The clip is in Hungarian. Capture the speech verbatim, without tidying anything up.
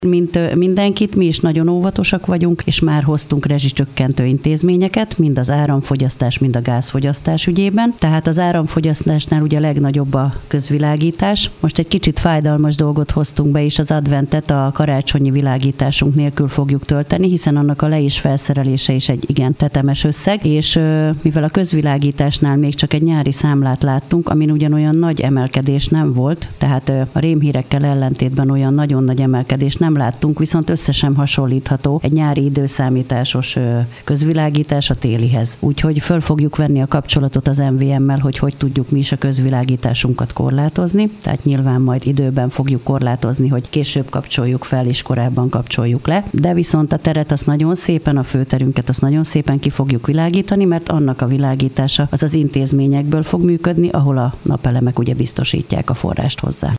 Mint mindenkit, mi is nagyon óvatosak vagyunk, és már hoztunk rezsicsökkentő intézményeket, mind az áramfogyasztás, mind a gázfogyasztás ügyében. Tehát az áramfogyasztásnál ugye a legnagyobb a közvilágítás. Most egy kicsit fájdalmas dolgot hoztunk be, és az adventet a karácsonyi világításunk nélkül fogjuk tölteni, hiszen annak a le- és felszerelése is egy igen tetemes összeg, és mivel a közvilágításnál még csak egy nyári számlát láttunk, amin ugyanolyan nagy emelkedés nem volt, tehát a rémhírekkel ellentétben olyan nagyon nagy emelkedés nem láttunk, viszont össze sem hasonlítható egy nyári időszámításos közvilágítás a télihez. Úgyhogy föl fogjuk venni a kapcsolatot az em vé em-mel, hogy hogy tudjuk mi is a közvilágításunkat korlátozni, tehát nyilván majd időben fogjuk korlátozni, hogy később kapcsoljuk fel és korábban kapcsoljuk le, de viszont a teret azt nagyon szépen, a főterünket azt nagyon szépen ki fogjuk világítani, mert annak a világítása az az intézményekből fog működni, ahol a napelemek ugye biztosítják a forrást hozzá.